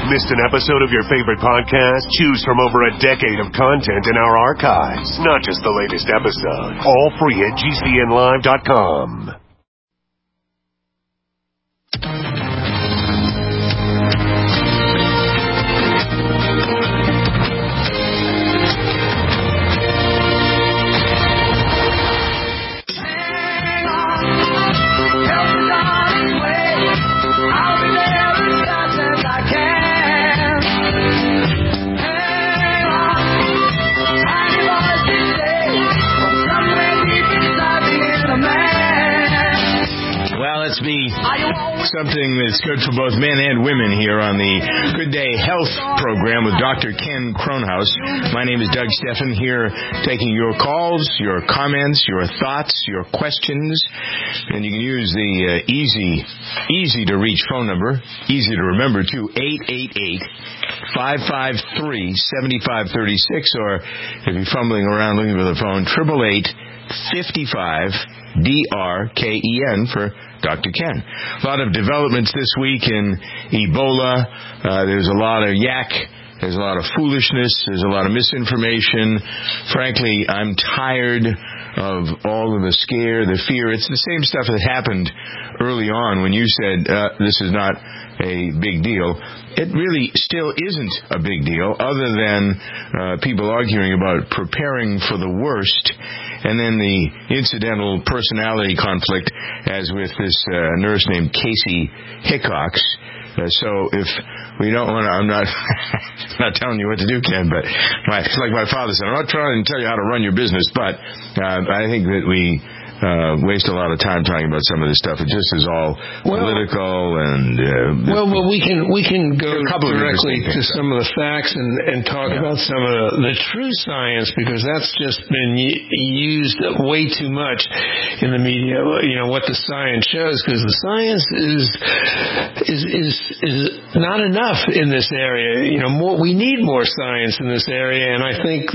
Missed an episode of your favorite podcast? Choose from over a decade of content in our archives, not just the latest episode. All free at GCNlive.com. Be something that's good for both men and women here on the Good Day Health program with Dr. Ken Kronhaus. My name is Doug Steffen, here taking your calls, your comments, your thoughts, your questions. And you can use the easy to reach phone number, easy to remember too, 888-553-7536, or if you're fumbling around looking for the phone, 888-55-DRKEN for Dr. Ken. A lot of developments this week in Ebola. There's a lot of yak. There's a lot of foolishness. There's a lot of misinformation. Frankly, I'm tired of all of the scare, the fear. It's the same stuff that happened early on when you said this is not a big deal. It really still isn't a big deal, other than people arguing about preparing for the worst, and then the incidental personality conflict, as with this nurse named Casey Hickox. So if we don't want to, I'm not telling you what to do, Ken, but it's like my father said, I'm not trying to tell you how to run your business, but I think that we waste a lot of time talking about some of this stuff. It just is all political and well, we can go directly to some of the facts and talk about some of the true science, because that's just been used way too much in the media. You know what the science shows, because the science is not enough in this area. You know, we need more science in this area, and I think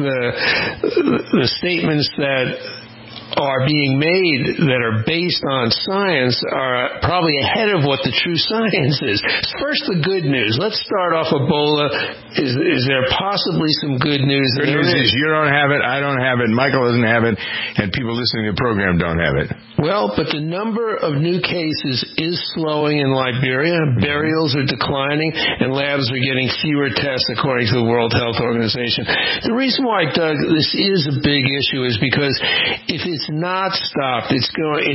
the statements that are being made that are based on science are probably ahead of what the true science is. First, the good news. Let's start off Ebola. Is there possibly some good news? Good news is you don't have it, I don't have it, Michael doesn't have it, and people listening to the program don't have it. Well, but the number of new cases is slowing in Liberia. Burials are declining, and labs are getting fewer tests, according to the World Health Organization. The reason why, Doug, this is a big issue is because if it's not stopped, it's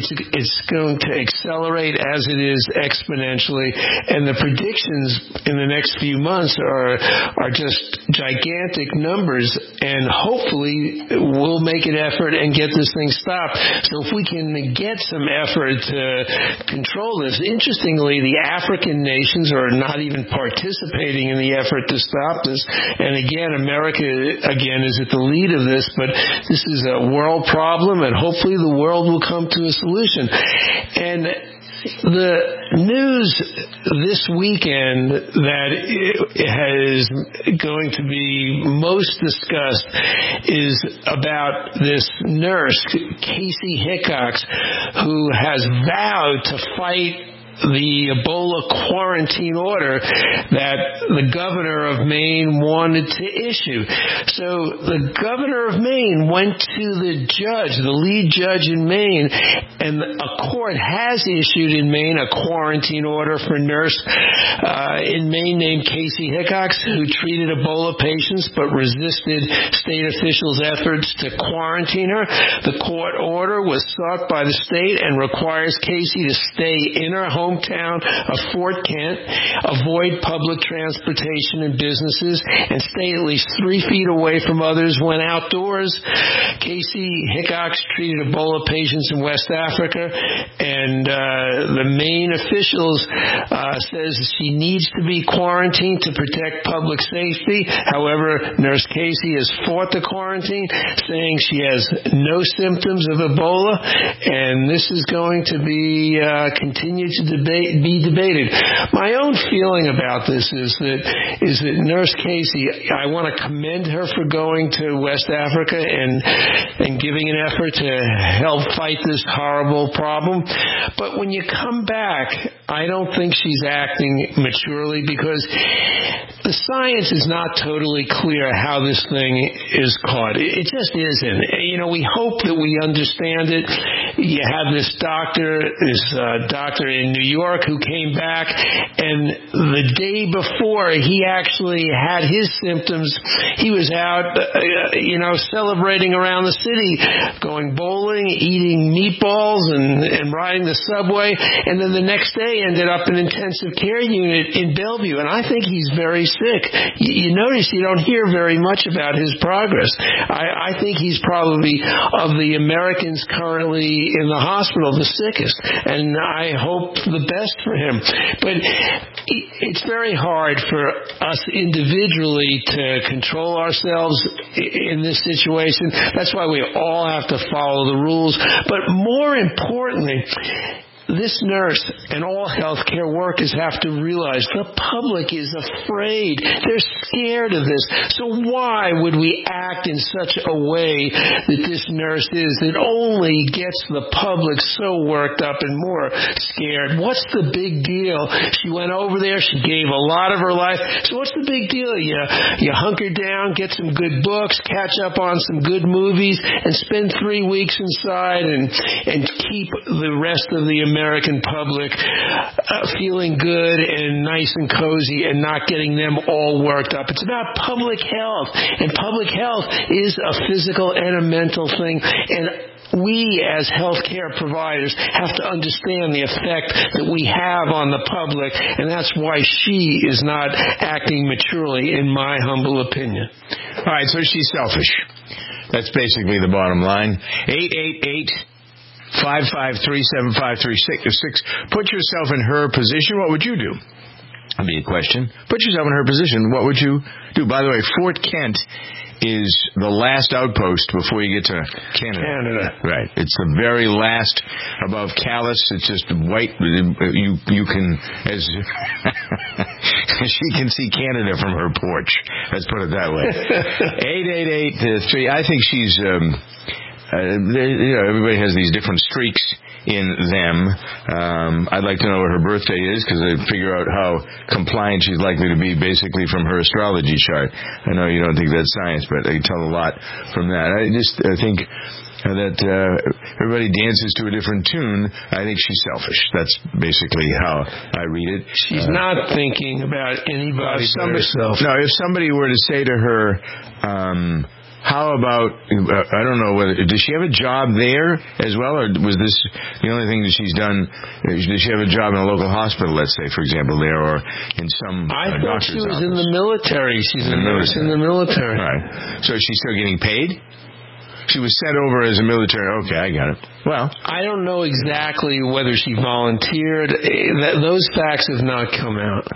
going to accelerate as it is exponentially, and the predictions in the next few months are just gigantic numbers, and hopefully we'll make an effort and get this thing stopped. So if we can get some effort to control this, interestingly, the African nations are not even participating in the effort to stop this, and again, America is at the lead of this, but this is a world problem, and hopefully the world will come to a solution. And the news this weekend that is going to be most discussed is about this nurse, Casey Hickox, who has vowed to fight the Ebola quarantine order that the governor of Maine wanted to issue. So the governor of Maine went to the lead judge in Maine, and a court has issued in Maine a quarantine order for a nurse in Maine named Casey Hickox, who treated Ebola patients but resisted state officials' efforts to quarantine her. The court order was sought by the state and requires Casey to stay in her hometown of Fort Kent, avoid public transportation and businesses, and stay at least 3 feet away from others when outdoors. Casey Hickox treated Ebola patients in West Africa, and the Maine officials says she needs to be quarantined to protect public safety. However, Nurse Casey has fought the quarantine, saying she has no symptoms of Ebola, and this is going to be continued to be debated. My own feeling about this is that Nurse Casey, I want to commend her for going to West Africa and giving an effort to help fight this horrible problem. But when you come back, I don't think she's acting maturely, because the science is not totally clear how this thing is caught. It just isn't. We hope that we understand it. You have this doctor in New York who came back, and the day before he actually had his symptoms, he was out, celebrating around the city, going bowling, eating meatballs, and riding the subway, and then the next day ended up in intensive care unit in Bellevue, and I think he's very sick. You notice you don't hear very much about his progress. I think he's probably, of the Americans currently in the hospital, the sickest, and I hope the best for him. But it's very hard for us individually to control ourselves in this situation. That's why we all have to follow the rules. But more importantly, this nurse and all healthcare workers have to realize the public is afraid. They're scared of this. So why would we act in such a way that this nurse is that only gets the public so worked up and more scared? What's the big deal? She went over there. She gave a lot of her life. So what's the big deal? You hunker down, get some good books, catch up on some good movies, and spend 3 weeks inside and keep the rest of the American public feeling good and nice and cozy and not getting them all worked up. It's about public health, and public health is a physical and a mental thing, and we as healthcare providers have to understand the effect that we have on the public, and that's why she is not acting maturely, in my humble opinion. All right, so she's selfish. That's basically the bottom line. 888-553-7536. Put yourself in her position. What would you do? That'd be a question. Put yourself in her position. What would you do? By the way, Fort Kent is the last outpost before you get to Canada. Right. It's the very last above Calais. It's just white. You can, as she can see Canada from her porch. Let's put it that way. 888-3. I think she's, everybody has these different streaks in them. I'd like to know what her birthday is, because I'd figure out how compliant she's likely to be basically from her astrology chart. I know you don't think that's science, but I can tell a lot from that. I think that everybody dances to a different tune. I think she's selfish. That's basically how I read it. She's not thinking about anybody but herself. No, if somebody were to say to her, how about, I don't know, does she have a job there as well, or was this the only thing that she's done? Does she have a job in a local hospital, let's say, for example, there, or in some I thought she was office? In the military. She's a nurse in the military. Right. So is she still getting paid? She was sent over as a military. Okay, I got it. Well, I don't know exactly whether she volunteered. Those facts have not come out.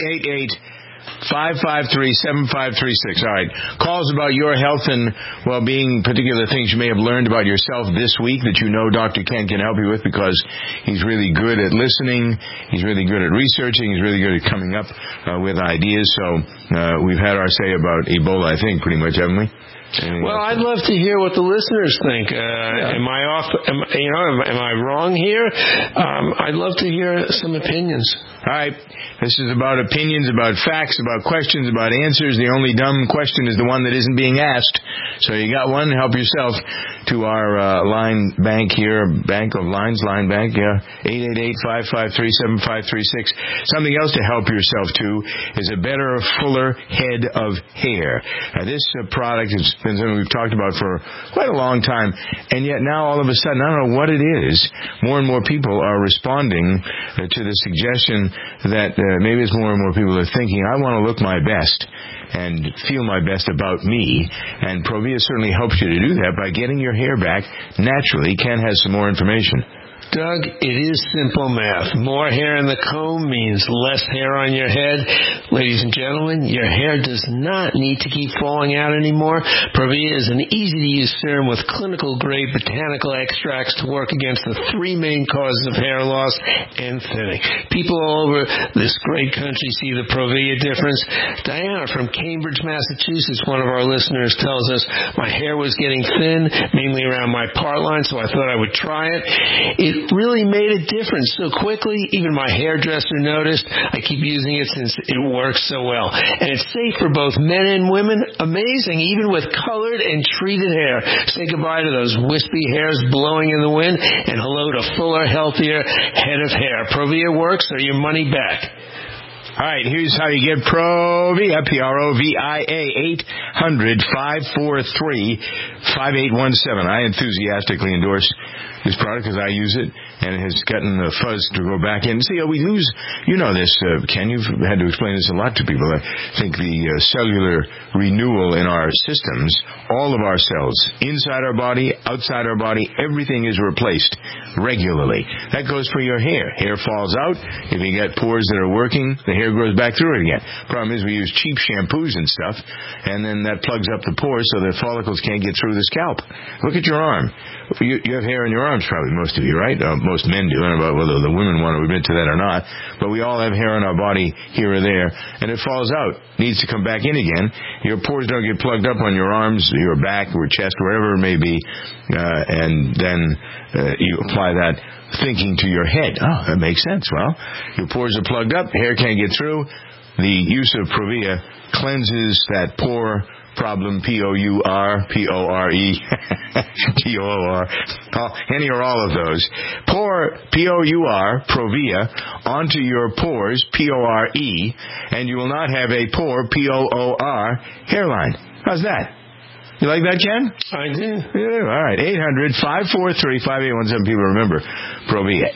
888-553-7536. All right. Calls about your health and well-being, particular things you may have learned about yourself this week that you know Dr. Ken can help you with, because he's really good at listening. He's really good at researching. He's really good at coming up with ideas. So we've had our say about Ebola, I think, pretty much, haven't we? Well, I'd love to hear what the listeners think. Am I off? Am I wrong here? I'd love to hear some opinions. All right. This is about opinions, about facts, about questions, about answers. The only dumb question is the one that isn't being asked. So you got one. Help yourself to our line bank here, Bank of Lines, Line Bank. 888-553-7536. Something else to help yourself to is a better, fuller head of hair. This product has been something we've talked about for quite a long time, and yet now all of a sudden, I don't know what it is, more and more people are responding to the suggestion that maybe it's more and more people are thinking, I want to look my best and feel my best about me, and Provia certainly helps you to do that by getting your hair back naturally. Ken has some more information. Doug, it is simple math. More hair in the comb means less hair on your head. Ladies and gentlemen, your hair does not need to keep falling out anymore. Provia is an easy-to-use serum with clinical-grade botanical extracts to work against the three main causes of hair loss and thinning. People all over this great country see the Provia difference. Diana from Cambridge, Massachusetts, one of our listeners, tells us, my hair was getting thin, mainly around my part line, so I thought I would try it. It it really made a difference so quickly. Even my hairdresser noticed. I keep using it since it works so well. And it's safe for both men and women. Amazing, even with colored and treated hair. Say goodbye to those wispy hairs blowing in the wind, and hello to fuller, healthier head of hair. Provia works, or your money back. All right, here's how you get Provia, Provia, 800-543-5817. I enthusiastically endorse this product because I use it, and it has gotten the fuzz to go back in. See, we lose, you know this, Ken, you've had to explain this a lot to people. I think the cellular renewal in our systems, all of our cells, inside our body, outside our body, everything is replaced regularly. That goes for your hair. Hair falls out. If you get pores that are working, the hair grows back through it again. Problem is we use cheap shampoos and stuff, and then that plugs up the pores so the follicles can't get through the scalp. Look at your arm. You have hair in your arms, probably, most of you, right? Most men do. I don't know about whether the women want to admit to that or not, but we all have hair on our body here or there, and it falls out. Needs to come back in again. Your pores don't get plugged up on your arms, your back, or chest, wherever it may be, and then you apply that thinking to your head. Oh, that makes sense. Well, your pores are plugged up, hair can't get through. The use of Provia cleanses that pore problem, P-O-U-R, P-O-R-E, T-O-O-R, any or all of those. Pour P-O-U-R, Provia, onto your pores, P-O-R-E, and you will not have a poor, P-O-O-R, hairline. How's that? You like that, Ken? I do. Yeah, all right. 800-543-5817. People remember Provia.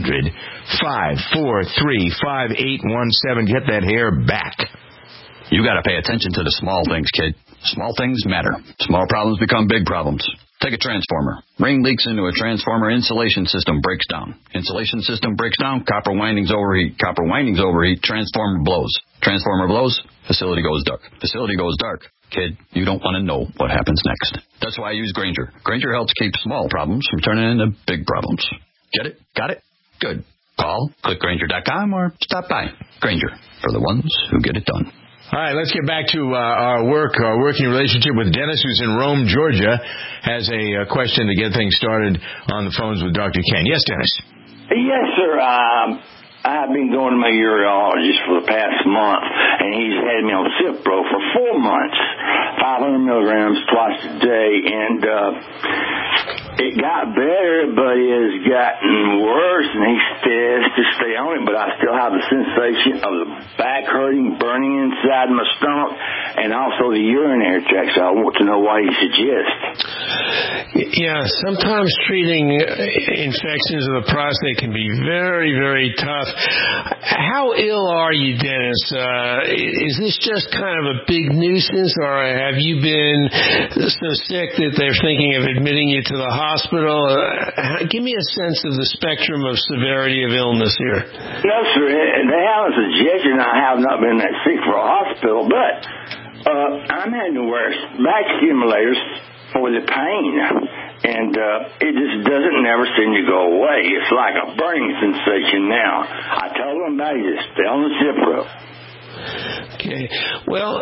800-543-5817. Get that hair back. You got to pay attention to the small things, kid. Small things matter. Small problems become big problems. Take a transformer. Ring leaks into a transformer. Insulation system breaks down. Insulation system breaks down. Copper windings overheat. Copper windings overheat. Transformer blows. Transformer blows. Facility goes dark. Facility goes dark. Kid, you don't want to know what happens next. That's why I use Grainger. Grainger helps keep small problems from turning into big problems. Get it? Got it? Good. Call, click Grainger.com, or stop by. Grainger, for the ones who get it done. All right, let's get back to our working relationship with Dennis, who's in Rome, Georgia, has a question to get things started on the phones with Dr. Ken. Yes, Dennis? Yes, sir. I've been going to my urologist for the past month, and he's had me on Cipro for 4 months, 500 milligrams twice a day, and it got better, but it has gotten worse, and he says to stay on it, but I still have the sensation of the back hurting, burning inside my stomach, and also the urinary tract, so I want to know what he suggests. Yeah, sometimes treating infections of the prostate can be very, very tough. How ill are you, Dennis? Is this just kind of a big nuisance, or have you been so sick that they're thinking of admitting you to the hospital? Give me a sense of the spectrum of severity of illness here. No, sir. They haven't suggested I have not been that sick for a hospital, but I'm having to wear back stimulators for the pain, and it just doesn't never seem to go away. It's like a burning sensation now. I told them about it. Just stay on the Cipro. Okay. Well,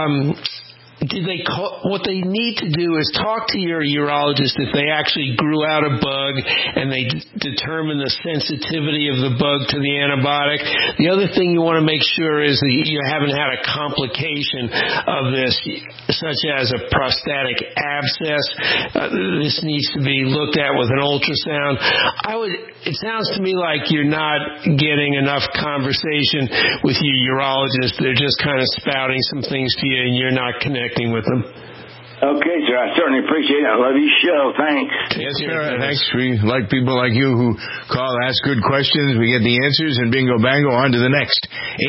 what they need to do is talk to your urologist if they actually grew out a bug and they determine the sensitivity of the bug to the antibiotic. The other thing you want to make sure is that you haven't had a complication of this, such as a prostatic abscess. This needs to be looked at with an ultrasound. It sounds to me like you're not getting enough conversation with your urologist. They're just kind of spouting some things to you and you're not connecting with them. Okay, sir. I certainly appreciate it. I love your show. Thanks. Yes, sir. Thanks. We like people like you who call, ask good questions. We get the answers, and bingo, bango, on to the next.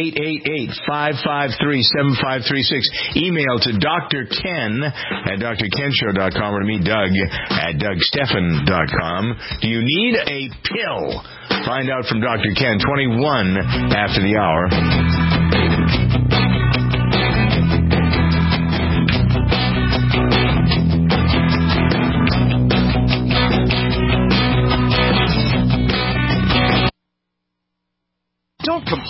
888-553-7536. Email to Dr. Ken at drkenshow.com or to me, Doug, at dougstephan.com. Do you need a pill? Find out from Dr. Ken, 21 after the hour.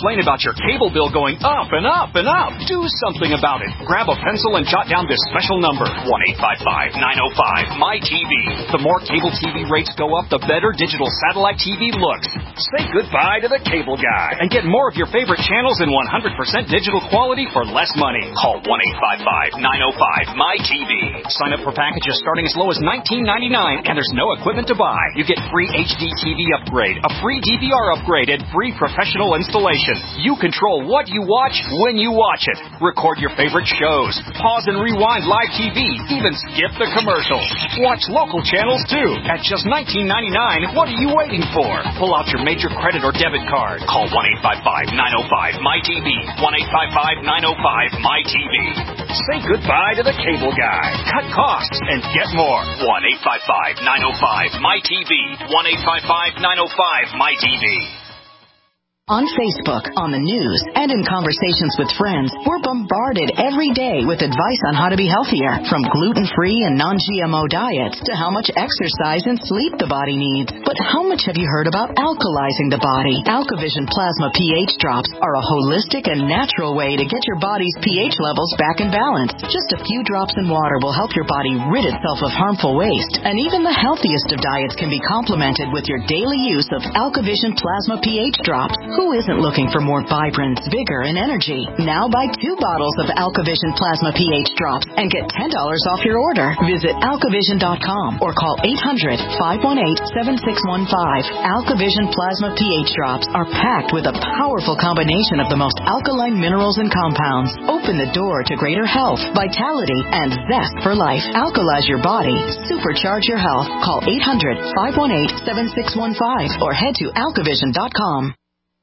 complain about your cable bill going up and up and up. Do something about it. Grab a pencil and jot down this special number, 1-855-905-MY-TV. The more cable TV rates go up, the better digital satellite TV looks. Say goodbye to the cable guy and get more of your favorite channels in 100% digital quality for less money. Call 1-855-905-MY-TV. Sign up for packages starting as low as $19.99, and there's no equipment to buy. You get free HD TV upgrade, a free DVR upgrade, and free professional installation. You control what you watch when you watch it. Record your favorite shows. Pause and rewind live TV. Even skip the commercials. Watch local channels too. At just $19.99, what are you waiting for? Pull out your major credit or debit card. Call 1-855-905-MY-TV. 1-855-905-MY-TV. Say goodbye to the cable guy. Cut costs and get more. 1-855-905-MY-TV. 1-855-905-MY-TV. On Facebook, on the news, and in conversations with friends, we're bombarded every day with advice on how to be healthier, from gluten-free and non-GMO diets to how much exercise and sleep the body needs. But how much have you heard about alkalizing the body? AlkaVision Plasma pH drops are a holistic and natural way to get your body's pH levels back in balance. Just a few drops in water will help your body rid itself of harmful waste. And even the healthiest of diets can be complemented with your daily use of AlkaVision Plasma pH drops. Who isn't looking for more vibrance, vigor, and energy? Now buy 2 bottles of AlkaVision Plasma pH drops and get $10 off your order. Visit AlkaVision.com or call 800-518-7615. AlkaVision Plasma pH drops are packed with a powerful combination of the most alkaline minerals and compounds. Open the door to greater health, vitality, and zest for life. Alkalize your body. Supercharge your health. Call 800-518-7615 or head to AlkaVision.com.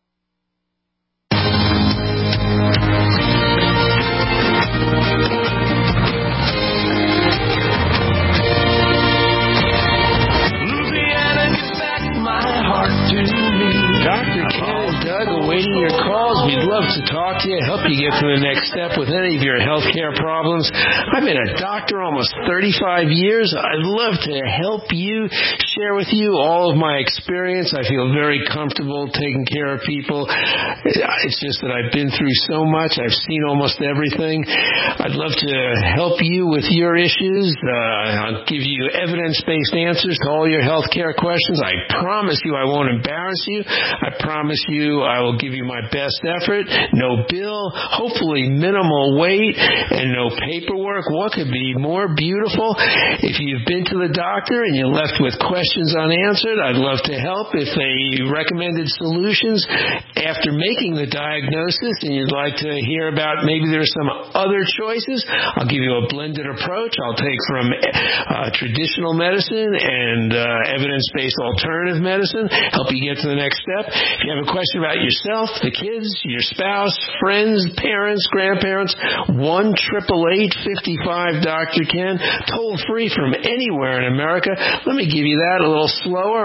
Dr. Ken and Doug awaiting your calls. We'd love to talk to you, help you get to the next step with any of your healthcare problems. I've been a doctor almost 35 years. I'd love to help you, share with you all of my experience. I feel very comfortable taking care of people. It's just that I've been through so much. I've seen almost everything. I'd love to help you with your issues. I'll give you evidence-based answers to all your healthcare questions. I promise you I won't embarrass you. I promise you I will give you my best effort. No bill, hopefully minimal wait, and no paperwork. What could be more beautiful? If you've been to the doctor and you're left with questions unanswered, I'd love to help. If they recommended solutions after making the diagnosis and you'd like to hear about maybe there's some other choices, I'll give you a blended approach. I'll take from traditional medicine and evidence-based alternative medicine, help you get to the next step. If you have a question about yourself, the kids, your spouse, friends, parents, grandparents, 1-888-55-Dr. Ken, toll free from anywhere in America. Let me give you that a little slower.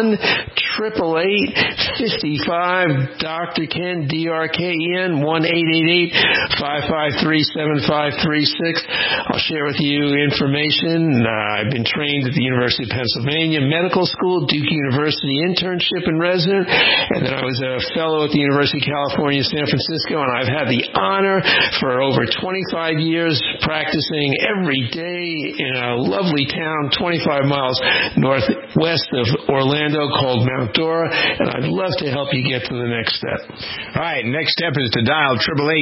1-888-55-Dr. Ken, DRKEN, 1-888-553-7536. I'll share with you information. I've been trained at the University of Pennsylvania Medical School, Duke University internship and resident, and then I was a fellow at the University of California, San Francisco, and I've had the honor for over 25 years practicing every day in a lovely town 25 miles northwest of Orlando called Mount Dora, and I'd love to help you get to the next step. All right, next step is to dial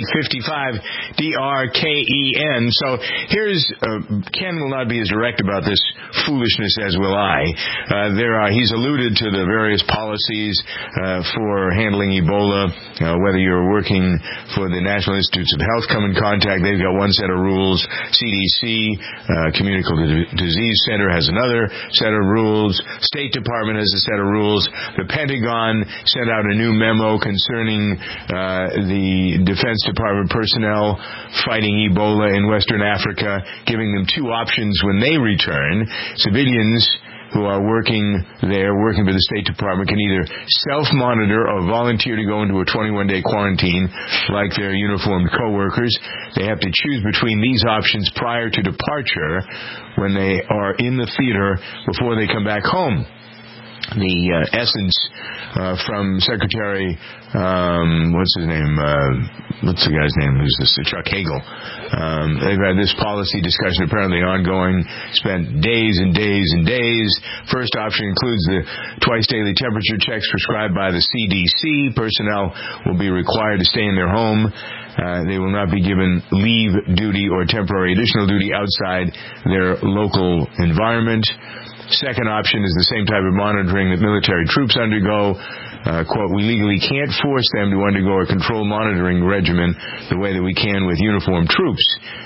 888-55-DRKEN. So here's, Ken will not be as direct about this foolishness as will I. He's alluded to the various policies for handling Ebola. Whether you're working for the National Institutes of Health, come in contact. They've got one set of rules. CDC, Communicable Disease Center, has another set of rules. State Department has a set of rules. The Pentagon sent out a new memo concerning the Defense Department personnel fighting Ebola in Western Africa, giving them 2 options when they return. Civilians who are working there, working for the State Department, can either self-monitor or volunteer to go into a 21-day quarantine like their uniformed co-workers. They have to choose between these options prior to departure when they are in the theater before they come back home. essence from Secretary, what's his name? What's the guy's name? Who's this? Chuck Hagel. They've had this policy discussion apparently ongoing, spent days and days and days. First option includes the twice daily temperature checks prescribed by the CDC. Personnel will be required to stay in their home. They will not be given leave duty or temporary additional duty outside their local environment. Second option is the same type of monitoring that military troops undergo. Quote, we legally can't force them to undergo a controlled monitoring regimen the way that we can with uniformed troops.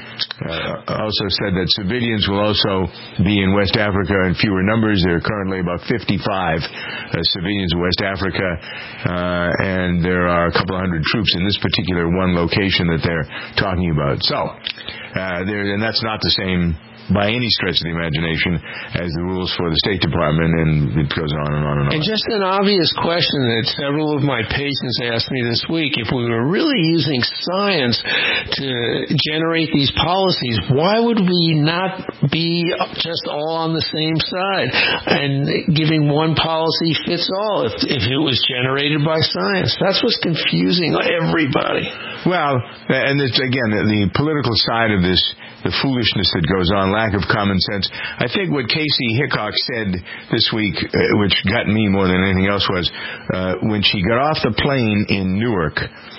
Also said that civilians will also be in West Africa in fewer numbers. There are currently about 55 civilians in West Africa, and there are a couple of hundred troops in this particular one location that they're talking about. So, and that's not the same by any stretch of the imagination as the rules for the State Department, and it goes on and on and on. And just an obvious question that several of my patients asked me this week, if we were really using science to generate these policies, why would we not be just all on the same side and giving one policy fits all if it was generated by science? That's what's confusing everybody. Well, and it's, again, the political side of this, the foolishness that goes on, lack of common sense. I think what Casey Hickok said this week, which got me more than anything else, was when she got off the plane in Newark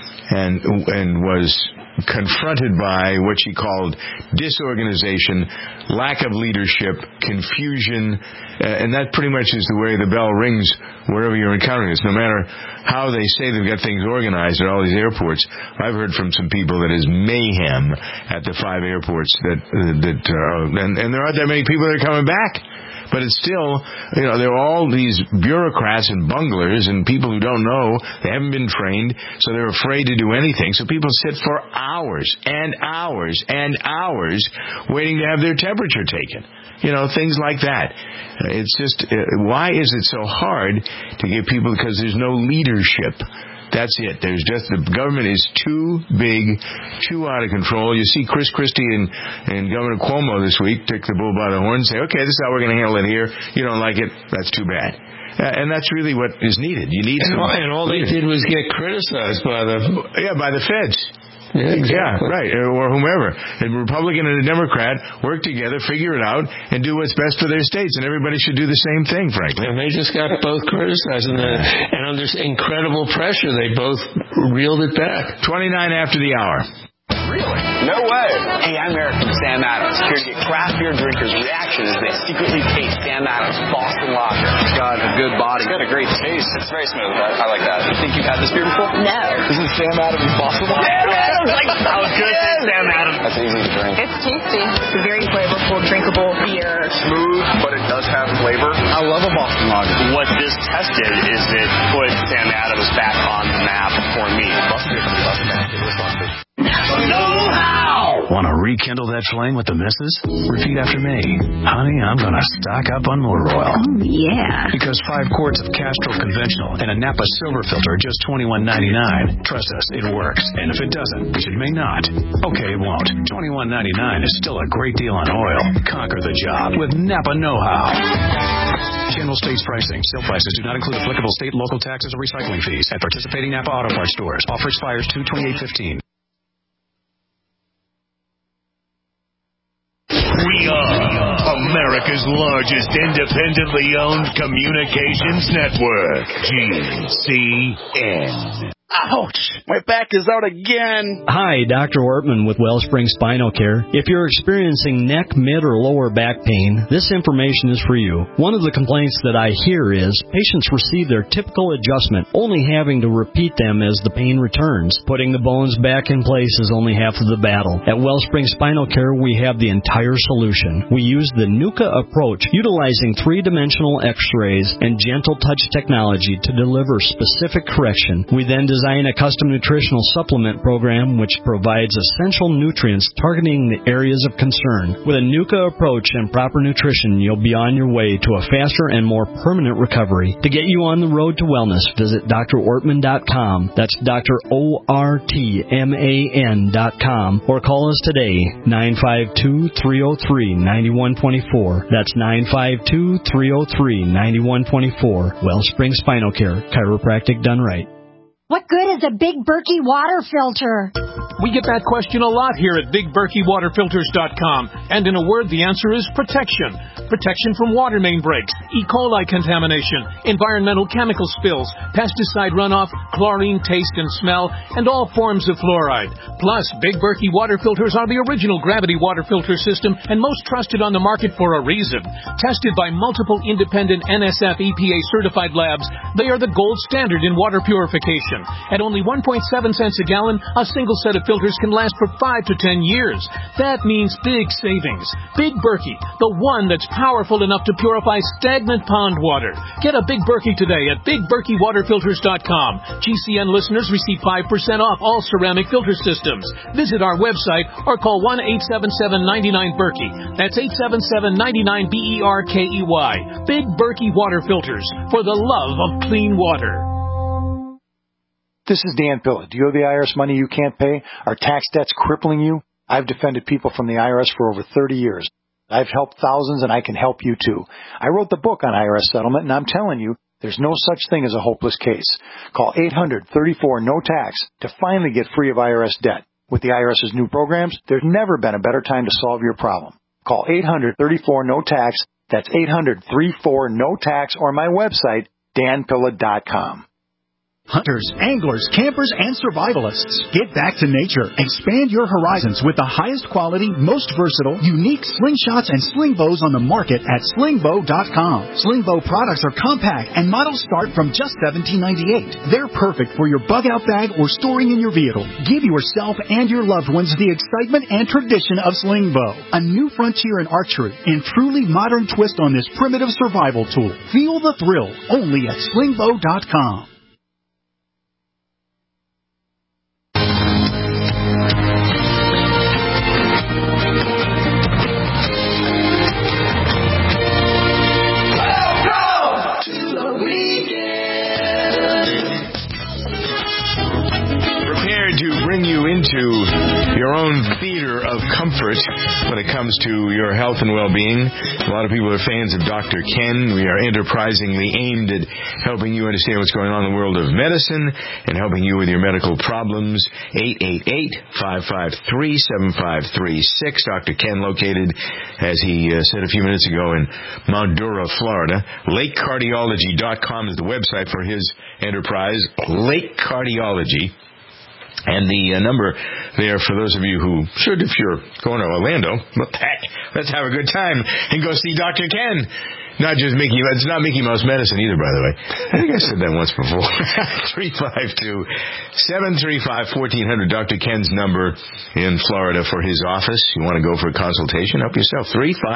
and was confronted by what she called disorganization, lack of leadership, confusion, and that pretty much is the way the bell rings wherever you're encountering this. No matter how they say they've got things organized at all these airports, I've heard from some people that is mayhem at the 5 airports and there aren't that many people that are coming back. But it's still, there are all these bureaucrats and bunglers and people who don't know. They haven't been trained, so they're afraid to do anything. So people sit for hours and hours and hours waiting to have their temperature taken. Things like that. It's just, why is it so hard to get people? Because there's no leadership. That's it. The government is too big, too out of control. You see Chris Christie and Governor Cuomo this week take the bull by the horn and say, okay, this is how we're going to handle it here. You don't like it? That's too bad. And that's really what is needed. You need some. And all they did was get criticized by the feds. Yeah, exactly. Yeah, right, or whomever. A Republican and a Democrat work together, figure it out, and do what's best for their states. And everybody should do the same thing, frankly. And they just got both criticized, and under incredible pressure, they both reeled it back. 29 after the hour. Really? No way. Hey, I'm Eric from Sam Adams, here to get craft beer drinkers' reaction as they secretly taste Sam Adams Boston Lager. It's got a good body. It's got a great taste. It's very smooth. I like that. You think you've had this beer before? No. This is Sam Adams Boston Lager. Sam Adams! I was good at Sam Adams. That's easy to drink. It's tasty. It's a very flavorful, drinkable beer. Smooth, but it does have flavor. I love a Boston Lager. What this tested is it put Sam Adams back on the map for me. Know-how! Want to rekindle that flame with the missus? Repeat after me. Honey, I'm going to stock up on motor oil. Oh, yeah. Because 5 quarts of Castrol Conventional and a Napa Silver Filter are just $21.99. Trust us, it works. And if it doesn't, which it may not, okay, it won't. $21.99 is still a great deal on oil. Conquer the job with Napa Know-how. General states pricing. Sale prices do not include applicable state, local taxes, or recycling fees at participating Napa Auto Parts stores. Offer expires 2/28/15. We are America's largest independently owned communications network, GCN. Ouch! My back is out again. Hi, Dr. Ortman with Wellspring Spinal Care. If you're experiencing neck, mid, or lower back pain, this information is for you. One of the complaints that I hear is patients receive their typical adjustment, only having to repeat them as the pain returns. Putting the bones back in place is only half of the battle. At Wellspring Spinal Care, we have the entire solution. We use the NUCA approach, utilizing 3-dimensional x-rays and gentle touch technology to deliver specific correction. We then design design a custom nutritional supplement program which provides essential nutrients targeting the areas of concern. With a NUCA approach and proper nutrition, you'll be on your way to a faster and more permanent recovery. To get you on the road to wellness, visit drortman.com. That's drortman.com, or call us today, 952-303-9124. That's 952-303-9124. Wellspring Spinal Care, chiropractic done right. What good is a Big Berkey water filter? We get that question a lot here at BigBerkeyWaterFilters.com. And in a word, the answer is protection. Protection from water main breaks, E. coli contamination, environmental chemical spills, pesticide runoff, chlorine taste and smell, and all forms of fluoride. Plus, Big Berkey water filters are the original gravity water filter system and most trusted on the market for a reason. Tested by multiple independent NSF EPA certified labs, they are the gold standard in water purification. At only 1.7 cents a gallon, a single set of filters can last for 5 to 10 years. That means big savings. Big Berkey, the one that's powerful enough to purify stagnant pond water. Get a Big Berkey today at BigBerkeyWaterFilters.com. GCN listeners receive 5% off all ceramic filter systems. Visit our website or call 1-877-99-BERKEY. That's 877-99-BERKEY. Big Berkey Water Filters, for the love of clean water. This is Dan Pilla. Do you owe the IRS money you can't pay? Are tax debts crippling you? I've defended people from the IRS for over 30 years. I've helped thousands, and I can help you too. I wrote the book on IRS settlement, and I'm telling you, there's no such thing as a hopeless case. Call 800-34-NO-TAX to finally get free of IRS debt. With the IRS's new programs, there's never been a better time to solve your problem. Call 800-34-NO-TAX. That's 800-34-NO-TAX, or my website, danpilla.com. Hunters, anglers, campers, and survivalists. Get back to nature. Expand your horizons with the highest quality, most versatile, unique slingshots and sling bows on the market at slingbow.com. Sling bow products are compact and models start from just $17.98. They're perfect for your bug-out bag or storing in your vehicle. Give yourself and your loved ones the excitement and tradition of sling bow. A new frontier in archery and truly modern twist on this primitive survival tool. Feel the thrill only at slingbow.com. You into your own theater of comfort when it comes to your health and well-being. A lot of people are fans of Dr. Ken. We are enterprisingly aimed at helping you understand what's going on in the world of medicine and helping you with your medical problems. 888-553-7536. Dr. Ken, located, as he said a few minutes ago, in Mount Dora, Florida. LakeCardiology.com is the website for his enterprise. Lake Cardiology. And the number there for those of you who should, if you're going to Orlando, what the heck, let's have a good time and go see Dr. Ken. Not just Mickey, it's not Mickey Mouse Medicine either, by the way. I think I said that once before. 352-735-1400, Dr. Ken's number in Florida for his office. You want to go for a consultation? Help yourself.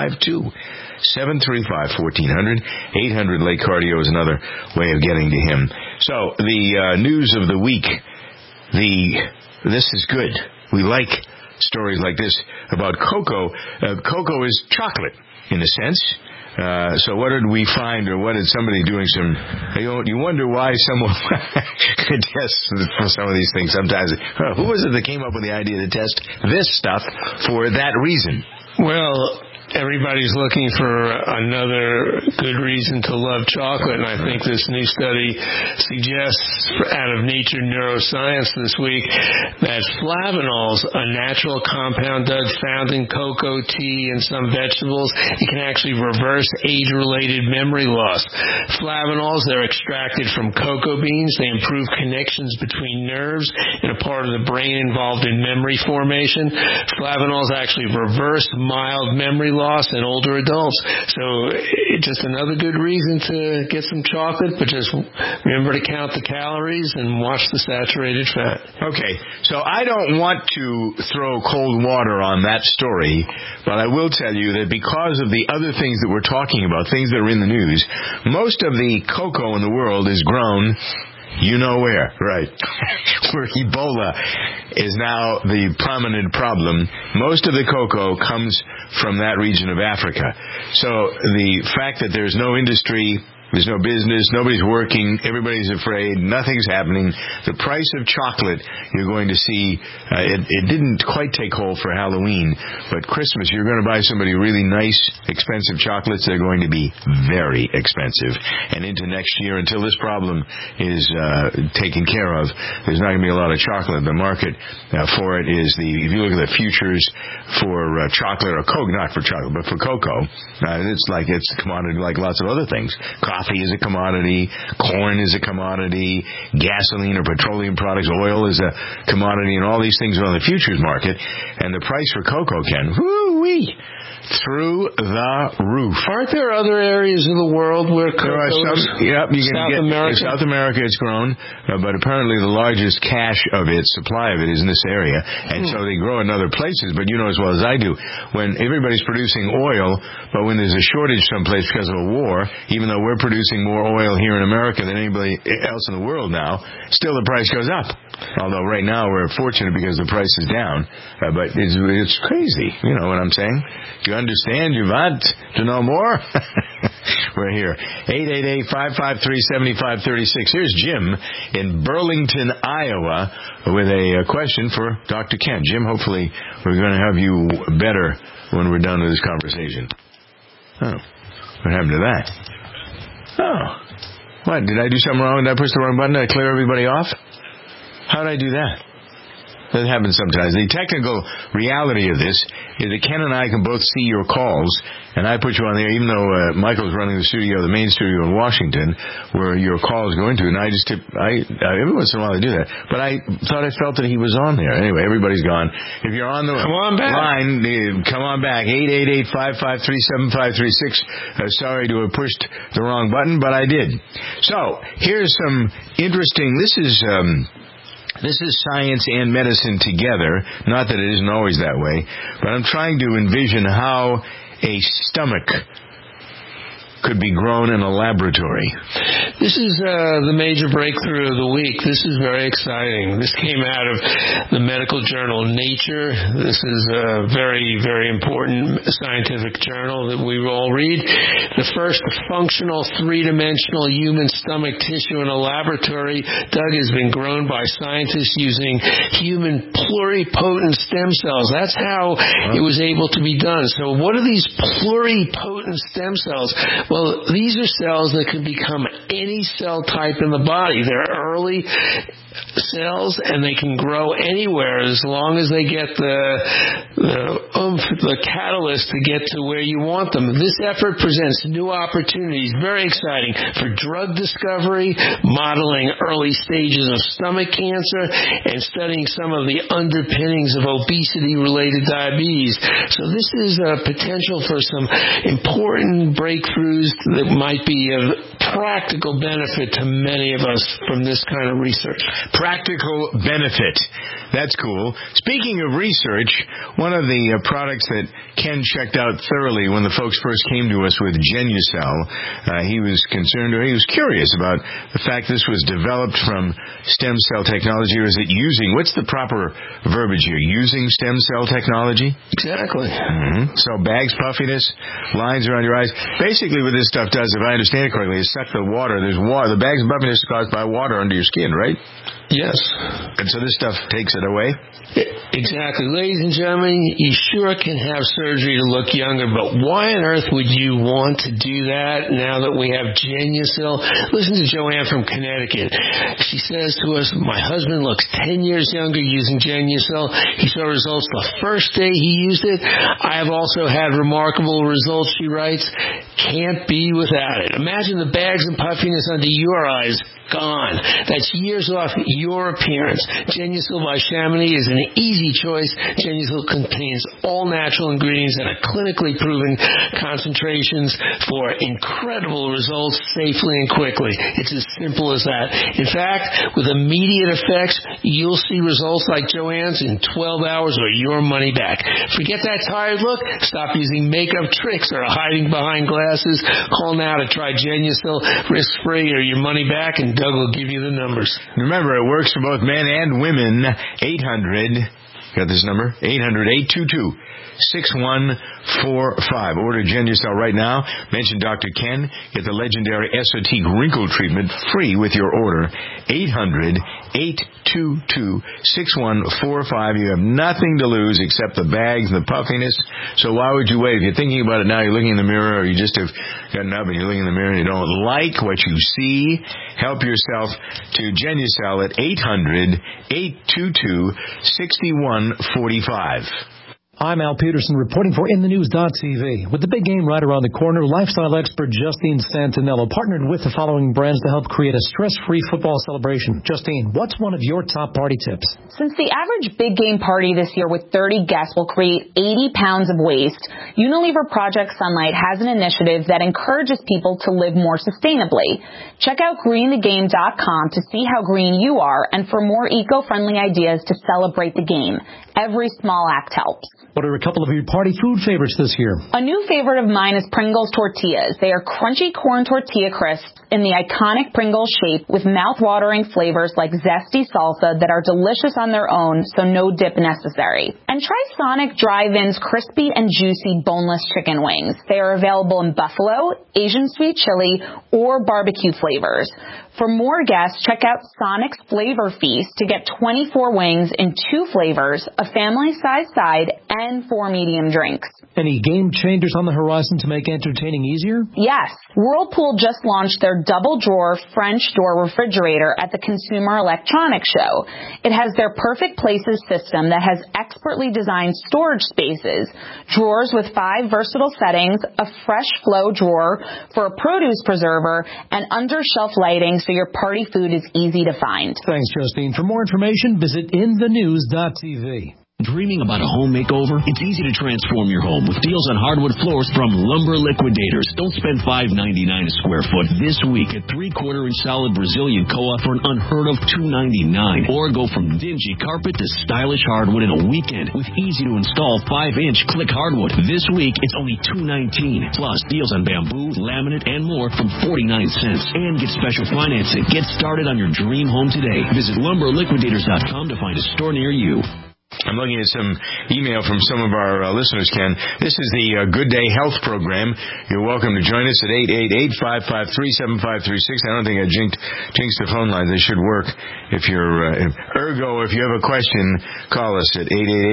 352-735-1400. 800 Lake Cardio is another way of getting to him. So, the news of the week. This is good. We like stories like this about cocoa. Cocoa is chocolate, in a sense. So what did we find, or what did somebody doing some... You wonder why someone could test for some of these things sometimes. Who was it that came up with the idea to test this stuff for that reason? Well, everybody's looking for another good reason to love chocolate, and I think this new study suggests out of Nature Neuroscience this week that flavanols, a natural compound found in cocoa, tea, and some vegetables, it can actually reverse age-related memory loss. Flavanols, they're extracted from cocoa beans. They improve connections between nerves in a part of the brain involved in memory formation. Flavanols actually reverse mild memory loss in older adults. So it's just another good reason to get some chocolate, but just remember to count the calories and watch the saturated fat. Okay, so I don't want to throw cold water on that story, but I will tell you that because of the other things that we're talking about, things that are in the news, most of the cocoa in the world is grown You know where, right? Where Ebola is now the prominent problem. Most of the cocoa comes from that region of Africa. So the fact that there's no industry, there's no business, nobody's working, everybody's afraid, nothing's happening. The price of chocolate, you're going to see, it didn't quite take hold for Halloween, but Christmas, you're going to buy somebody really nice, expensive chocolates. They're going to be very expensive. And into next year, until this problem is taken care of, there's not going to be a lot of chocolate. The market for it is if you look at the futures for chocolate, or Coke, not for chocolate, but for cocoa, it's a commodity like lots of other things. Coffee is a commodity, corn is a commodity, gasoline or petroleum products, oil is a commodity, and all these things are on the futures market. And the price for cocoa, Ken, whoo-wee, through the roof. Aren't there other areas of the world where cocoa is? Yep, America? South America it's grown, but apparently the largest cache of its supply of it is in this area, and so they grow in other places. But you know as well as I do, when everybody's producing oil, but when there's a shortage someplace because of a war, even though we're producing more oil here in America than anybody else in the world now, still the price goes up. Although right now we're fortunate because the price is down, but it's crazy. You know what I'm saying? Do you understand? You want to know more? We're here. 888-553-7536. Here's Jim in Burlington, Iowa, with a question for Dr. Ken. Jim, hopefully we're going to have you better when we're done with this conversation. Oh, what happened to that? Oh, what? Did I do something wrong? Did I push the wrong button? Did I clear everybody off? How did I do that? That happens sometimes. The technical reality of this is that Ken and I can both see your calls, and I put you on there, even though Michael's running the studio, the main studio in Washington, where your calls go into, and I just every once in a while I do that. But I thought I felt that he was on there. Anyway, everybody's gone. If you're on the line, come on back. 888-553-7536. Sorry to have pushed the wrong button, but I did. So, here's some interesting, this is science and medicine together. Not that it isn't always that way, but I'm trying to envision how a stomach could be grown in a laboratory. This is the major breakthrough of the week. This is very exciting. This came out of the medical journal Nature. This is a very, very important scientific journal that we all read. The first functional three-dimensional human stomach tissue in a laboratory, Doug, has been grown by scientists using human pluripotent stem cells. That's how it was able to be done. So what are these pluripotent stem cells? Well, these are cells that can become any cell type in the body. They're early cells, and they can grow anywhere as long as they get the catalyst to get to where you want them. This effort presents new opportunities, very exciting, for drug discovery, modeling early stages of stomach cancer, and studying some of the underpinnings of obesity-related diabetes. So this is a potential for some important breakthroughs that might be of practical benefit to many of us from this kind of research. Practical benefit. That's cool. Speaking of research, one of the products that Ken checked out thoroughly when the folks first came to us with Genucell, he was concerned, or he was curious about the fact this was developed from stem cell technology, or is it using, what's the proper verbiage here? Using stem cell technology? Exactly. Mm-hmm. So bags, puffiness, lines around your eyes. Basically what this stuff does, if I understand it correctly, is suck the water. There's water. The bags and puffiness is caused by water under your skin, right? Yes. And so this stuff takes it away? Exactly. Ladies and gentlemen, you sure can have surgery to look younger, but why on earth would you want to do that now that we have Genucell? Listen to Joanne from Connecticut. She says to us, my husband looks 10 years younger using Genucell. He saw results the first day he used it. I have also had remarkable results, she writes. Can't be without it. Imagine the bags and puffiness under your eyes. Gone. That's years off your appearance. Genucell by Chamonix is an easy choice. Genucell contains all natural ingredients and are clinically proven concentrations for incredible results safely and quickly. It's as simple as that. In fact, with immediate effects, you'll see results like Joanne's in 12 hours or your money back. Forget that tired look. Stop using makeup tricks or hiding behind glass glasses, call now to try Genucel risk-free or your money back, and Doug will give you the numbers. Remember, it works for both men and women. 800, got this number? 800-822-6145. Order Genucel right now. Mention Dr. Ken. Get the legendary Esotique wrinkle treatment free with your order. 800-822-6145. You have nothing to lose except the bags and the puffiness. So why would you wait? If you're thinking about it now, you're looking in the mirror, or you just have gotten up and you're looking in the mirror and you don't like what you see, help yourself to Genucel at 800-822-6145. I'm Al Peterson reporting for InTheNews.tv. With the big game right around the corner, lifestyle expert Justine Santinello partnered with the following brands to help create a stress-free football celebration. Justine, what's one of your top party tips? Since the average big game party this year with 30 guests will create 80 pounds of waste, Unilever Project Sunlight has an initiative that encourages people to live more sustainably. Check out greenthegame.com to see how green you are and for more eco-friendly ideas to celebrate the game. Every small act helps. What are a couple of your party food favorites this year? A new favorite of mine is Pringles tortillas. They are crunchy corn tortilla crisps in the iconic Pringles shape with mouth-watering flavors like zesty salsa that are delicious on their own, so no dip necessary. And try Sonic Drive-In's crispy and juicy boneless chicken wings. They are available in buffalo, Asian sweet chili, or barbecue flavors. For more guests, check out Sonic's Flavor Feast to get 24 wings in 2 flavors, a family-sized side, and 4 medium drinks. Any game changers on the horizon to make entertaining easier? Yes. Whirlpool just launched their double-drawer French door refrigerator at the Consumer Electronics Show. It has their Perfect Places system that has expertly designed storage spaces, drawers with 5 versatile settings, a fresh flow drawer for a produce preserver, and under-shelf lighting so your party food is easy to find. Thanks, Justine. For more information, visit InTheNews.tv. Dreaming about a home makeover? It's easy to transform your home with deals on hardwood floors from Lumber Liquidators. Don't spend $5.99 a square foot this week at 3/4-inch solid Brazilian koa for an unheard of $2.99. Or go from dingy carpet to stylish hardwood in a weekend with easy-to-install 5-inch click hardwood. This week, it's only $2.19. Plus, deals on bamboo, laminate, and more from 49 cents. And get special financing. Get started on your dream home today. Visit LumberLiquidators.com to find a store near you. I'm looking at some email from some of our listeners, Ken. This is the Good Day Health Program. You're welcome to join us at 888-553-7536. I don't think I jinxed the phone lines. They should work. If you're, ergo, if you have a question, call us at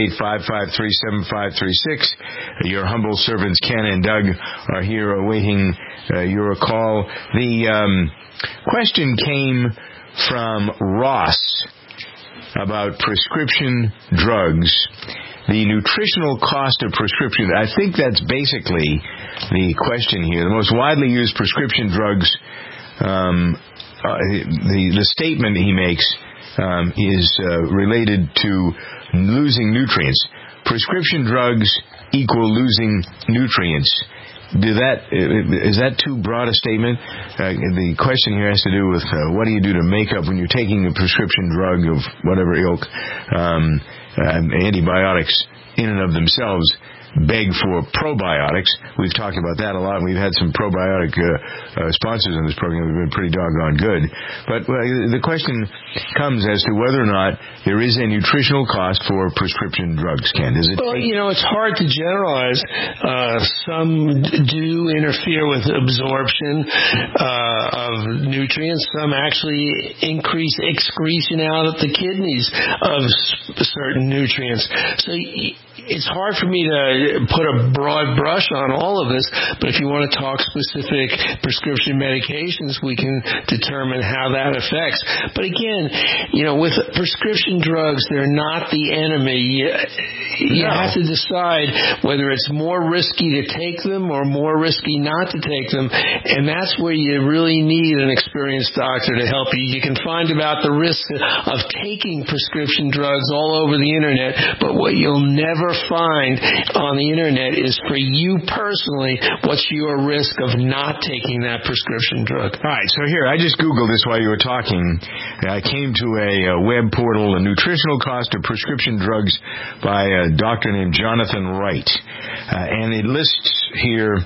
888-553-7536. Your humble servants, Ken and Doug, are here awaiting your call. The question came from Ross about prescription drugs, the nutritional cost of prescription. I think that's basically the question here. The most widely used prescription drugs, the statement he makes is related to losing nutrients. Prescription drugs equal losing nutrients. Is that too broad a statement? The question here has to do with what do you do to make up when you're taking a prescription drug of whatever ilk. Antibiotics in and of themselves beg for probiotics. We've talked about that a lot. We've had some probiotic sponsors on this program who have been pretty doggone good. But the question comes as to whether or not there is a nutritional cost for prescription drugs, Ken. Is it? Well, it's hard to generalize. Some do interfere with absorption of nutrients. Some actually increase excretion out of the kidneys of certain nutrients. So it's hard for me to put a broad brush on all of this, but if you want to talk specific prescription medications, we can determine how that affects. But again, with prescription drugs, they're not the enemy. You have to decide whether it's more risky to take them or more risky not to take them, and that's where you really need an experienced doctor to help you. You can find about the risk of taking prescription drugs all over the internet, but what you'll never find on the internet is for you personally, what's your risk of not taking that prescription drug. All right, so here, I just Googled this while you were talking. I came to a web portal, a nutritional cost of prescription drugs by a doctor named Jonathan Wright. and it lists here,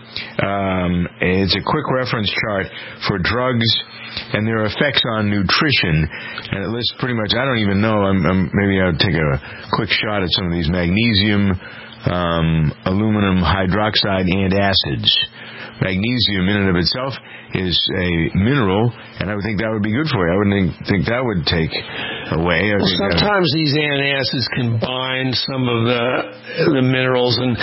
it's a quick reference chart for drugs and their effects on nutrition, and it lists pretty much, I don't even know, maybe I'll take a quick shot at some of these: magnesium, aluminum hydroxide, and acids. Magnesium in and of itself is a mineral, and I would think that would be good for you. I wouldn't think that would take away. Sometimes these antacids can bind some of the minerals and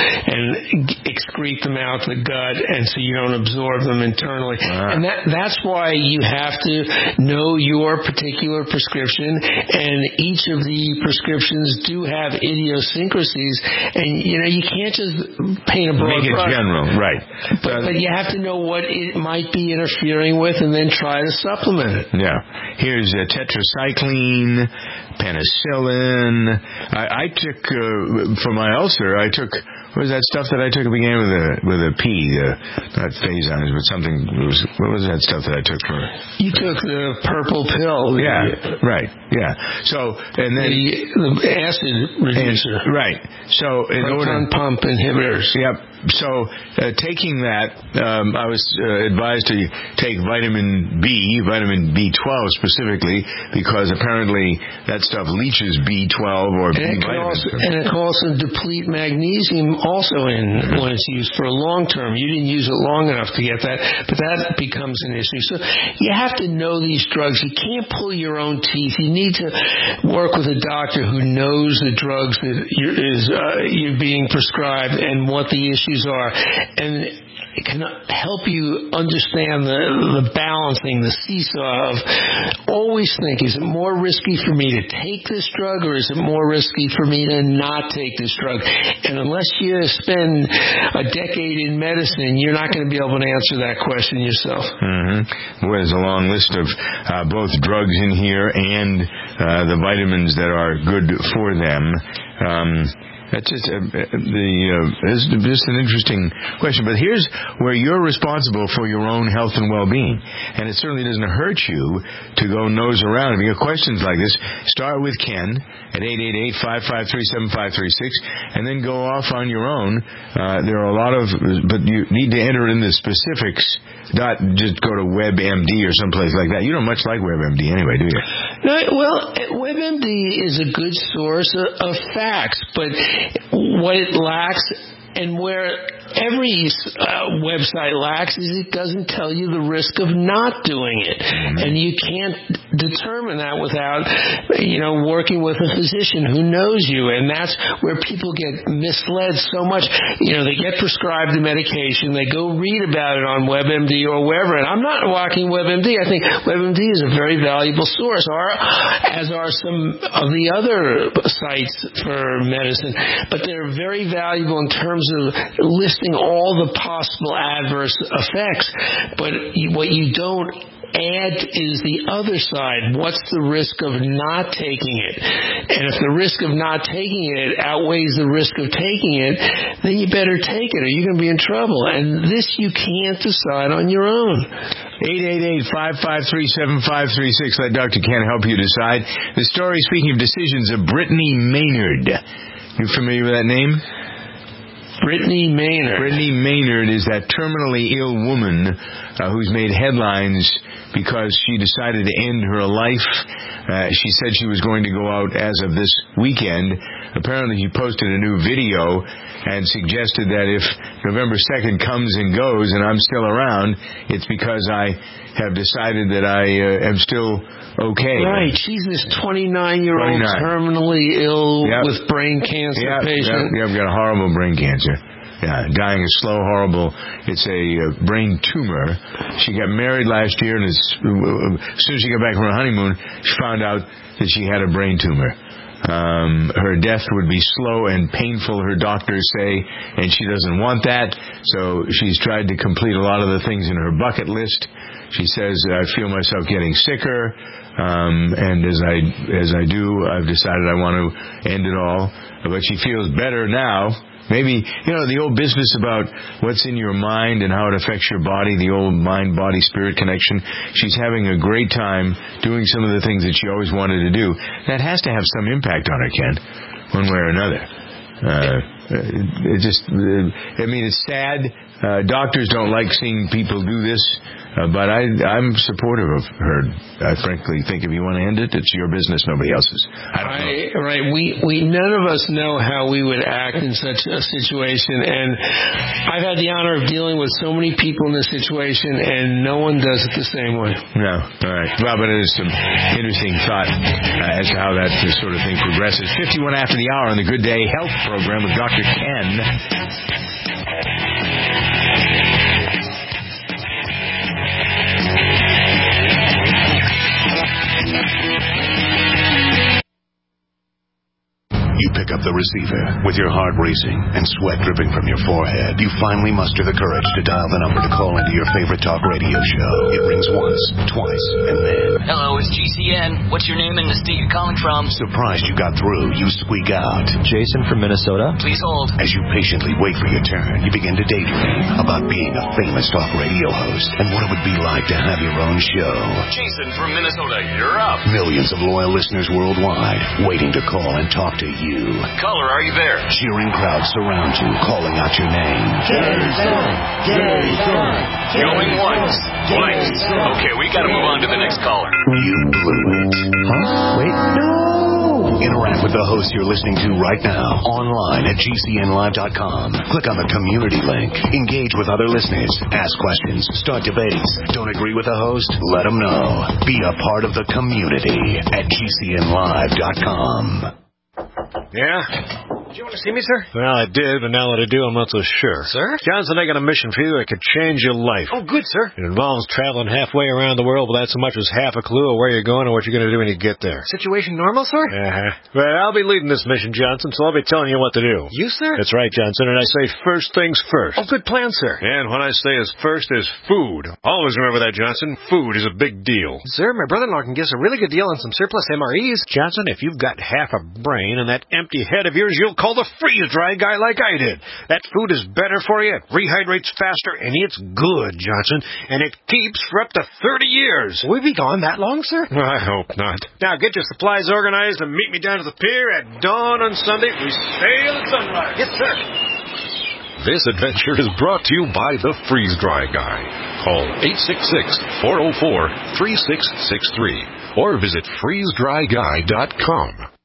excrete them out the gut, and so you don't absorb them internally. And that's why you have to know your particular prescription, and each of the prescriptions do have idiosyncrasies, and you can't just paint a broad brush. Make it general, right. But you have to know what it might be interfering with and then try to supplement it. Yeah. Here's tetracycline, penicillin. I took, for my ulcer, what was that stuff that I took? It began with a P, not Phazons, but something. What was that stuff that I took for? You took the purple pill. Yeah, right. Yeah. So, and then the acid reducer. Right. So, proton pump inhibitors. Yep. So, taking that, I was advised to take vitamin B12 specifically, because apparently that stuff leaches B12 or B vitamins. And it can also deplete magnesium also when it's used for a long term. You didn't use it long enough to get that, but that becomes an issue. So you have to know these drugs. You can't pull your own teeth. You need to work with a doctor who knows the drugs that you're being prescribed and what the issues are, and it can help you understand the balancing, the seesaw of always think, is it more risky for me to take this drug, or is it more risky for me to not take this drug? And unless you spend a decade in medicine, you're not going to be able to answer that question yourself. Mm-hmm. Well, there's a long list of both drugs in here and the vitamins that are good for them. That's just it's just an interesting question. But here's where you're responsible for your own health and well-being. And it certainly doesn't hurt you to go nose around. If you have questions like this, start with Ken at 888-553-7536, and then go off on your own. There are a lot of, but you need to enter in the specifics, not just go to WebMD or someplace like that. You don't much like WebMD anyway, do you? No, well, WebMD is a good source of facts, but what it lacks, and where every website lacks, is it doesn't tell you the risk of not doing it. And you can't determine that without, working with a physician who knows you. And that's where people get misled so much. They get prescribed the medication, they go read about it on WebMD or wherever. And I'm not knocking WebMD. I think WebMD is a very valuable source, as are some of the other sites for medicine. But they're very valuable in terms of listing all the possible adverse effects. But what you don't add is the other side. What's the risk of not taking it? And if the risk of not taking it outweighs the risk of taking it, then you better take it, or you're going to be in trouble. And this you can't decide on your own. 888-553-7536. Let Dr. Ken help you decide. The story, speaking of decisions, of Brittany Maynard. You familiar with that name? Brittany Maynard. Brittany Maynard is that terminally ill woman who's made headlines because she decided to end her life. She said she was going to go out as of this weekend. Apparently she posted a new video and suggested that if November 2nd comes and goes and I'm still around, it's because I have decided that I am still okay. Right. She's this 29-year-old terminally ill with brain cancer patient. Yeah, I've got a horrible brain cancer. Yeah, dying a slow, horrible. It's a brain tumor. She got married last year, and as soon as she got back from her honeymoon, she found out that she had a brain tumor. Her death would be slow and painful, her doctors say, and she doesn't want that. So she's tried to complete a lot of the things in her bucket list. She says, I feel myself getting sicker, and as I do, I've decided I want to end it all. But she feels better now. Maybe, the old business about what's in your mind and how it affects your body, the old mind-body-spirit connection. She's having a great time doing some of the things that she always wanted to do. That has to have some impact on her, Ken, one way or another. it's sad. Doctors don't like seeing people do this, but I'm supportive of her. I frankly think if you want to end it, it's your business, nobody else's. I don't know. Right. We none of us know how we would act in such a situation, and I've had the honor of dealing with so many people in this situation, and no one does it the same way. No. All right. Well, but it is some interesting thought as to how that sort of thing progresses. 51 after the hour on the Good Day Health program with Dr. Ken. You pick up the receiver with your heart racing and sweat dripping from your forehead. You finally muster the courage to dial the number to call into your favorite talk radio show. It rings once, twice, and then... Hello, it's GCN. What's your name and the state you're calling from? Surprised you got through, you squeak out. Jason from Minnesota. Please hold. As you patiently wait for your turn, you begin to daydream about being a famous talk radio host and what it would be like to have your own show. Jason from Minnesota, you're up. Millions of loyal listeners worldwide waiting to call and talk to you. Caller, are you there? Cheering crowds surround you, calling out your name. Jason! Going once, twice. Okay, we gotta move on to the next caller. You blew it. Huh? Wait, no! Interact with the host you're listening to right now, online at GCNlive.com. Click on the community link. Engage with other listeners. Ask questions. Start debates. Don't agree with the host? Let them know. Be a part of the community at GCNlive.com. Yeah? Did you want to see me, sir? Well, I did, but now that I do, I'm not so sure. Sir? Johnson, I got a mission for you that could change your life. Oh, good, sir. It involves traveling halfway around the world without so much as half a clue of where you're going or what you're going to do when you get there. Situation normal, sir? Uh-huh. Well, I'll be leading this mission, Johnson, so I'll be telling you what to do. You, sir? That's right, Johnson, and I say first things first. Oh, good plan, sir. And when I say as first is food. Always remember that, Johnson. Food is a big deal. Sir, my brother-in-law can get us a really good deal on some surplus MREs. Johnson, if you've got half a brain and that empty head of yours, you'll call the freeze-dry guy like I did. That food is better for you, it rehydrates faster, and it's good, Johnson. And it keeps for up to 30 years. Will we be gone that long, sir? I hope not. Now get your supplies organized and meet me down to the pier at dawn on Sunday. We sail at sunrise. Yes, sir. This adventure is brought to you by the Freeze-Dry Guy. Call 866-404-3663 or visit freezedryguy.com.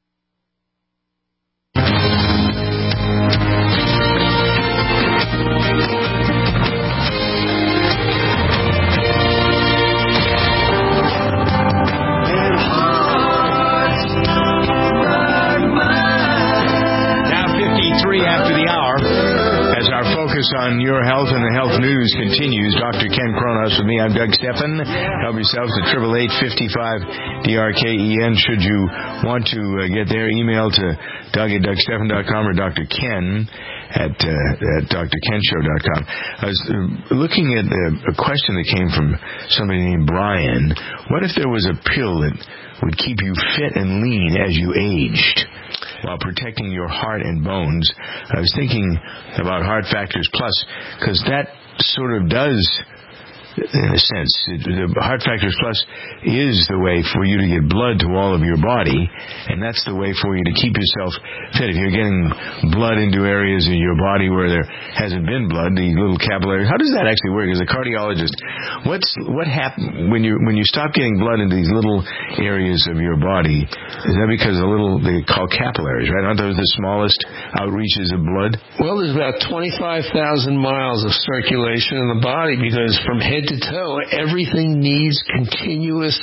On your health and the health news continues. Dr. Ken Kronos with me. I'm Doug Steffen. Help yourselves at 888-55-DRKEN. Should you want to get there, email to Doug@DougSteffen.com or Dr. Ken at drkenshow.com. I was looking at a question that came from somebody named Brian. What if there was a pill that would keep you fit and lean as you aged while protecting your heart and bones? I was thinking about Heart Factors Plus, because that sort of does, in a sense, the Heart Factors Plus is the way for you to get blood to all of your body, and that's the way for you to keep yourself fit. If you're getting blood into areas of your body where there hasn't been blood, the little capillaries, how does that actually work? As a cardiologist, what happens when you stop getting blood into these little areas of your body? Is that because they call capillaries, right? Aren't those the smallest outreaches of blood? Well, there's about 25,000 miles of circulation in the body, because from head to toe, everything needs continuous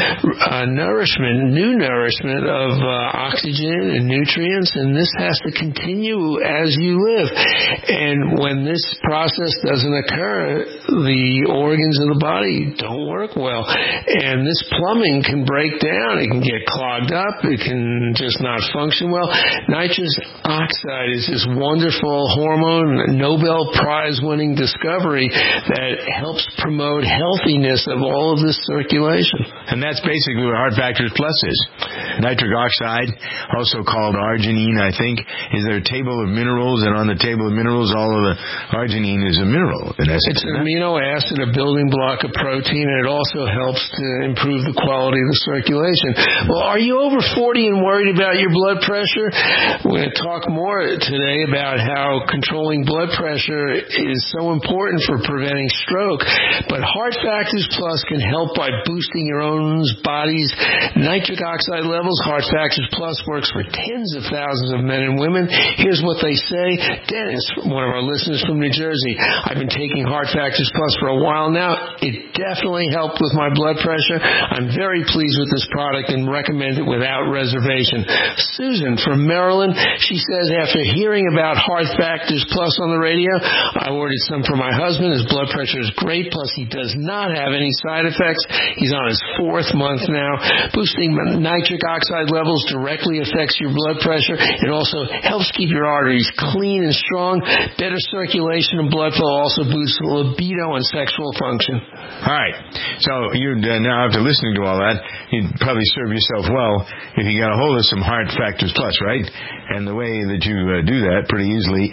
new nourishment of oxygen and nutrients, and this has to continue as you live. And when this process doesn't occur, the organs of the body don't work well, and this plumbing can break down. It can get clogged up. It can just not function well. Nitrous oxide is this wonderful hormone, Nobel Prize-winning discovery that helps promote promote healthiness of all of this circulation. And that's basically what Heart Factors Plus is. Nitric oxide, also called arginine, I think, is their table of minerals, and on the table of minerals, all of the arginine is a mineral. It's an amino acid, a building block of protein, and it also helps to improve the quality of the circulation. Well, are you over 40 and worried about your blood pressure? We're going to talk more today about how controlling blood pressure is so important for preventing stroke. But Heart Factors Plus can help by boosting your own body's nitric oxide levels. Heart Factors Plus works for tens of thousands of men and women. Here's what they say. Dennis, one of our listeners from New Jersey, I've been taking Heart Factors Plus for a while now. It definitely helped with my blood pressure. I'm very pleased with this product and recommend it without reservation. Susan from Maryland, she says, after hearing about Heart Factors Plus on the radio, I ordered some for my husband. His blood pressure is great, plus he does not have any side effects. He's on his 4th month now. Boosting nitric oxide levels directly affects your blood pressure. It also helps keep your arteries clean and strong. Better circulation and blood flow also boosts libido and sexual function. All right. So you now, after listening to all that, you'd probably serve yourself well if you got a hold of some Heart Factors Plus, right? And the way that you do that pretty easily,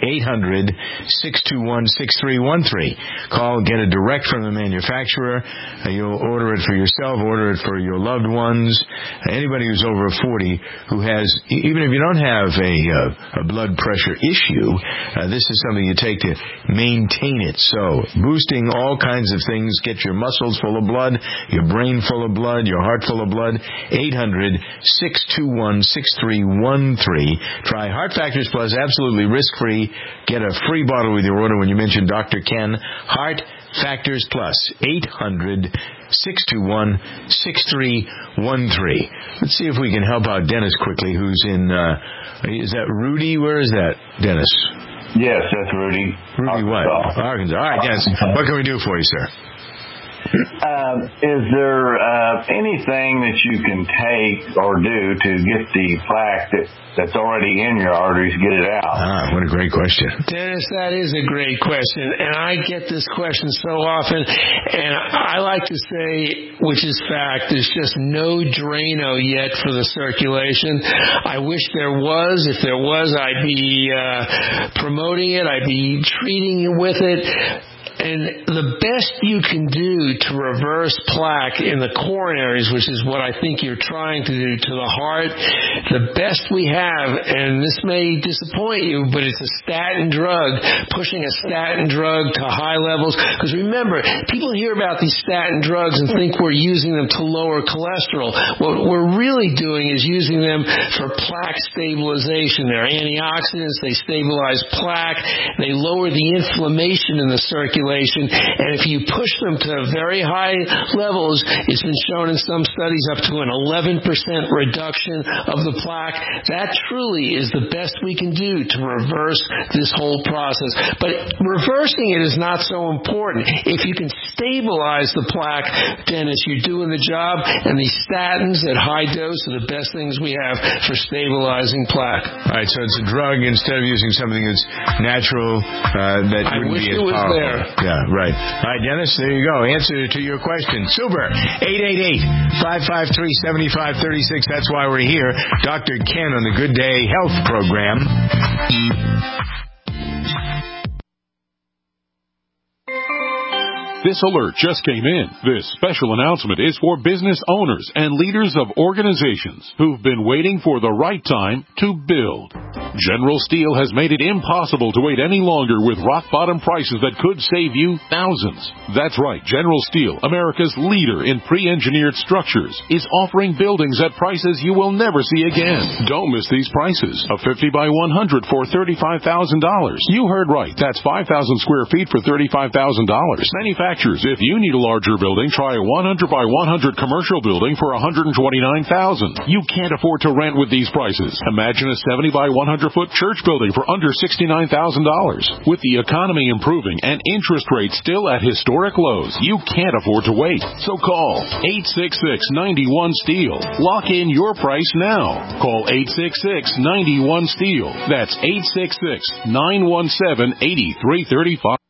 800-621-6313. Call, get it direct from the manufacturer. You'll order it for yourself, order it for your loved ones. Anybody who's over 40 who has, even if you don't have a blood pressure issue, this is something you take to maintain it. So boosting all kinds of things, get your muscles full of blood, your brain full of blood, your heart full of blood. 800-621-6313. Try Heart Factors Plus, absolutely risk-free. Get a free bottle with your order when you mention Dr. Ken. Heart Factors Plus, 800-621-6313. Let's see if we can help out Dennis quickly, who's in, is that Rudy? Where is that, Dennis? Yes, that's Rudy. Rudy what? Arkansas. All right, Dennis, what can we do for you, sir? Is there anything that you can take or do to get the plaque that's already in your arteries, get it out? What a great question. Dennis, that is a great question. And I get this question so often. And I like to say, which is fact, there's just no Drano yet for the circulation. I wish there was. If there was, I'd be promoting it. I'd be treating you with it. And the best you can do to reverse plaque in the coronaries, which is what I think you're trying to do to the heart, the best we have, and this may disappoint you, but it's a statin drug, pushing a statin drug to high levels. Because remember, people hear about these statin drugs and think we're using them to lower cholesterol. What we're really doing is using them for plaque stabilization. They're antioxidants, they stabilize plaque, they lower the inflammation in the circulation. And if you push them to very high levels, it's been shown in some studies up to an 11% reduction of the plaque. That truly is the best we can do to reverse this whole process. But reversing it is not so important. If you can stabilize the plaque, Dennis, you're doing the job, and these statins at high dose are the best things we have for stabilizing plaque. All right, so it's a drug instead of using something that's natural, that wouldn't be as powerful. I wish it was there. Yeah, right. All right, Dennis, there you go. Answer to your question. Super. 888-553-7536. That's why we're here. Dr. Ken on the Good Day Health Program. This alert just came in. This special announcement is for business owners and leaders of organizations who've been waiting for the right time to build. General Steel has made it impossible to wait any longer with rock-bottom prices that could save you thousands. That's right. General Steel, America's leader in pre-engineered structures, is offering buildings at prices you will never see again. Don't miss these prices. A 50 by 100 for $35,000. You heard right. That's 5,000 square feet for $35,000. Manufacturers, if you need a larger building, try a 100 by 100 commercial building for $129,000. You can't afford to rent with these prices. Imagine a 70 by 100-foot church building for under $69,000. With the economy improving and interest rates still at historic lows, you can't afford to wait. So call 866-91-STEEL. Lock in your price now. Call 866-91-STEEL. That's 866-917-8335.